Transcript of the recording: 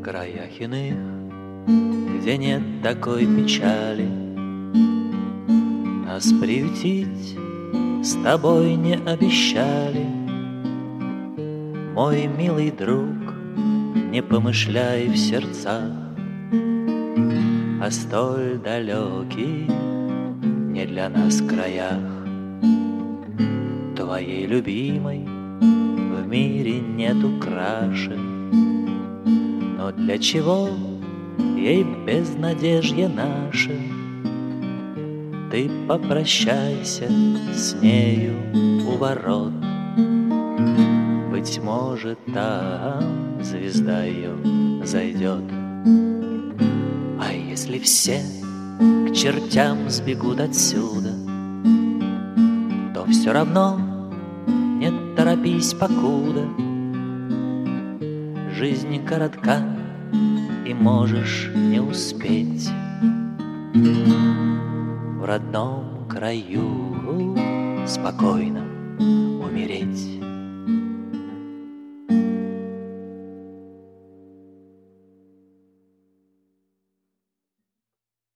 краях иных, где нет такой печали, нас приютить с тобой не обещали. Мой милый друг, не помышляй в сердцах о столь далеких, не для нас краях. Твоей любимой в мире нету краше, но для чего ей безнадежье наше? Ты попрощайся с нею у ворот, быть может, там звезда ее зайдет. А если все к чертям сбегут отсюда, то все равно не торопись покуда. Жизнь коротка, и можешь не успеть в родном краю спокойно умереть.